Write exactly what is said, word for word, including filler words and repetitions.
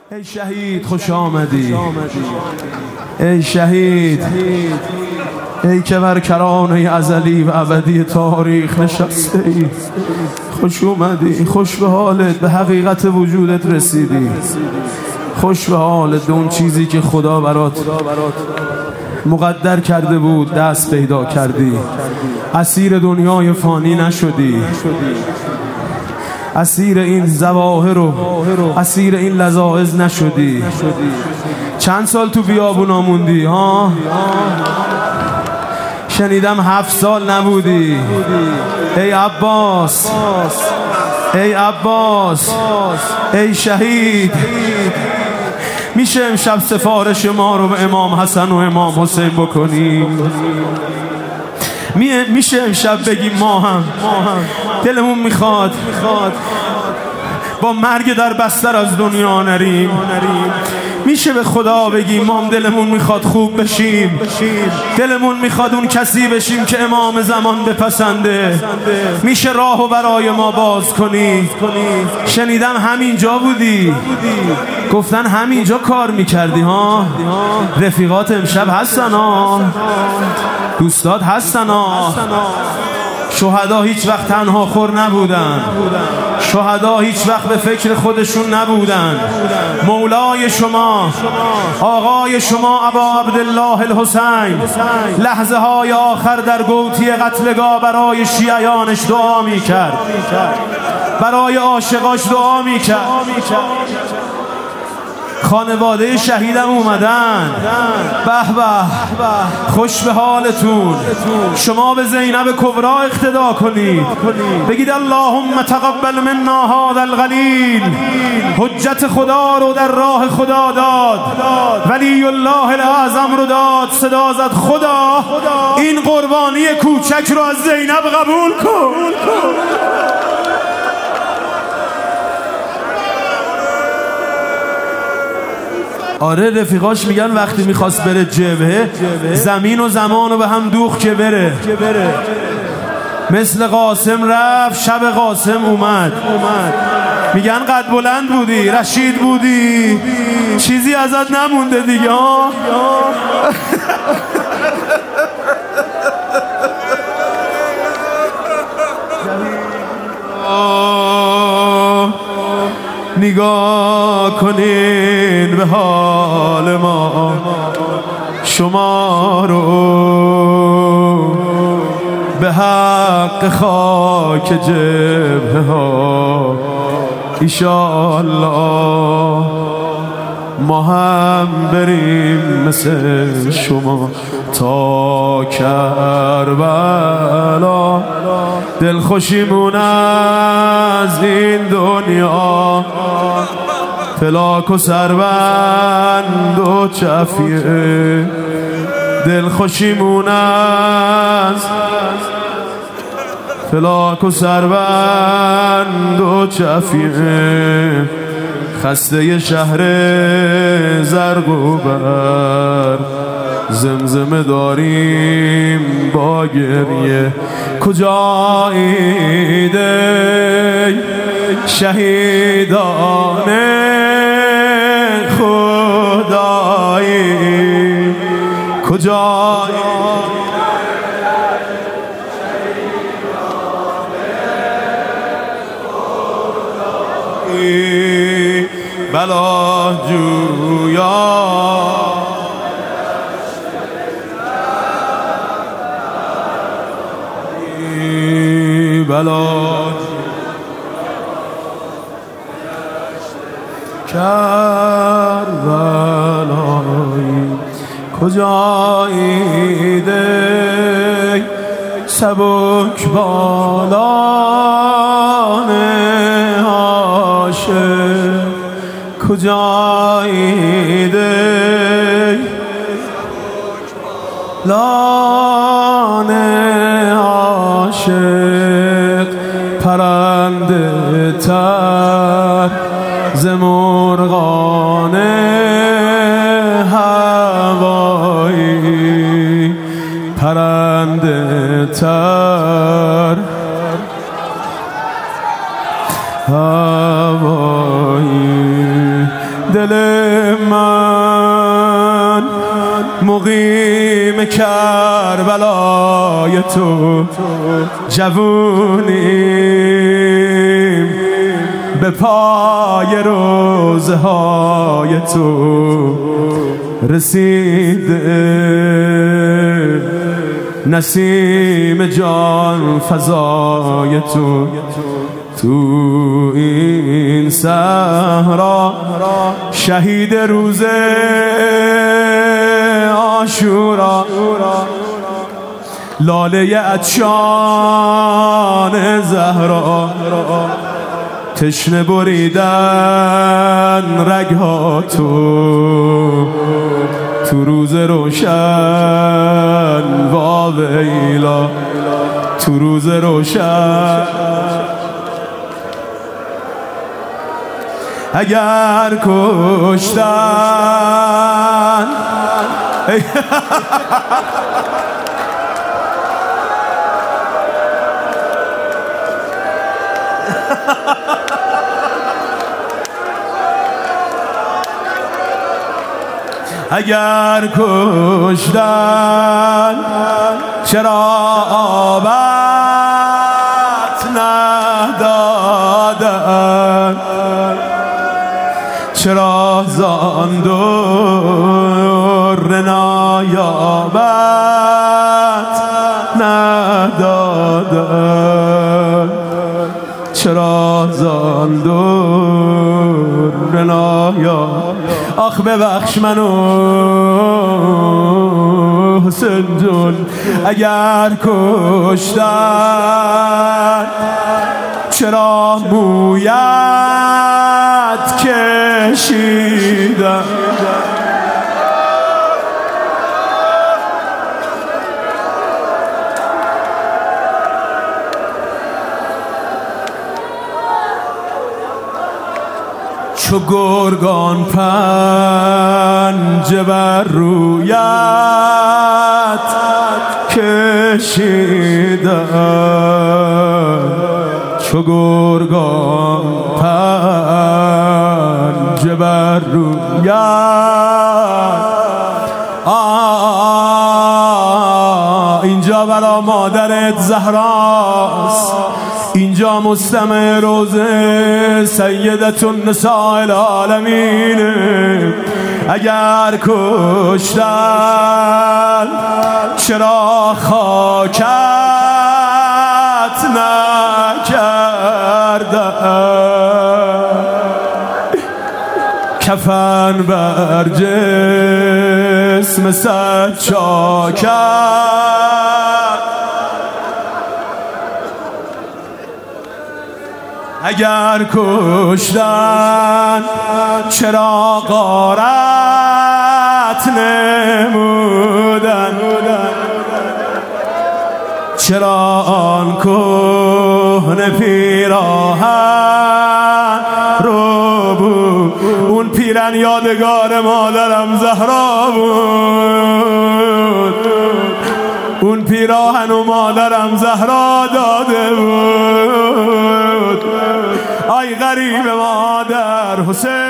ای شهید خوش آمدی، ای شهید، ای که بر کرانه ازلی و ابدی تاریخ نشسته ای. خوش اومدی، خوش به حالت، به حقیقت وجودت رسیدی. خوش به حالت، اون چیزی که خدا برات مقدر کرده بود دست پیدا کردی. اسیر دنیای فانی نشدی، اسیر این ظواهر و اسیر این لذاذ نشدی. چند سال تو بیابونا موندی ها؟ شنیدم هفت سال نبودی. ای عباس، ای عباس، ای شهید، میشه امشب سفارش ما رو به امام حسن و امام حسین بکنیم؟ میشه امشب بگیم ما هم دلمون میخواد با مرگ در بستر از دنیا نریم؟ میشه به خدا بگیم ما هم دلمون میخواد خوب بشیم، دلمون میخواد اون کسی بشیم که امام زمان بپسنده؟ میشه راهو برای ما باز کنی؟ شنیدم همینجا بودی، گفتن همینجا کار میکردی ها؟ رفیقات امشب هستن ها؟ دوستات هستن ها؟ شهدا هیچ وقت تنها خور نبودن، شهدا هیچ وقت به فکر خودشون نبودن. مولای شما، آقای شما ابا عبدالله الحسین لحظه های آخر در گوتی قتلگاه برای شیعیانش دعا میکرد، برای عاشقاش دعا میکرد. خانواده شهیدم اومدن، به به، خوش به حالتون. شما به زینب کبرا اقتدا کنید، بگید اللهم تقبل منا هذا القلیل. حجت خدا رو در راه خدا داد، ولی الله الاعظم رو داد، صدا زد خدا این قربانی کوچک رو از زینب قبول کن. آره، رفیقاش میگن وقتی میخواست بره جبهه زمین و زمان رو به هم دوخت که بره. مثل قاسم رفت، شب قاسم اومد. میگن قد بلند بودی، رشید بودی، چیزی ازت نمونده دیگه ها. نگاه کنین به حال ما، شما رو به حق خاک جبهه ها ایشالله ما هم بریم مثل شما تا کربلا. دلخوشیمون از این دنیا فلاک و سربند و چفیه. دلخوشیمون از فلاک و سربند و چفیه. خسته شهر زرق و بر زمزمه داریم با گریه. کجایید ای شهیدان خدایی؟ کجایید بلا جویا؟ بلا کربلایی کجایید ای سبک بالان عاشق؟ کجایید ای لان عاشق؟ پرنده تر ز مرغان هوایی، پرنده تر هوایی دل من مقیم کربلای تو جوونیم به پای روزه های تو رسیده نسیم جان فضای تو تو این صحرا شهید روز عاشورا لاله عطشان زهرا تشنه بریدن رگها تو تو روز روشن واویلا تو روز روشن اگر کشتن اگر کشتن چرا آبت ندادن چرا زان در نایابت ندادن چرا زان در نایابت آخ ببخش منو حسین جون اگر کشتن چرا مویت کشیدن چو گرگان پنجه بر رویت کشیدن چو گرگان پنجه بر رویت آه اینجا برا مادرت زهراست اینجا مستمع روزه سیدت النساء العالمین اگر کشتن چرا خاکت نکردن کفن بر جسم سجاکت اگر کشتن چرا غارت نمودن چرا آن کهنه پیراهن رو بود اون پیرن یادگار مادرم زهرا بود اون پیراهن و مادرم زهرا داده بود آی غریب مادر حسین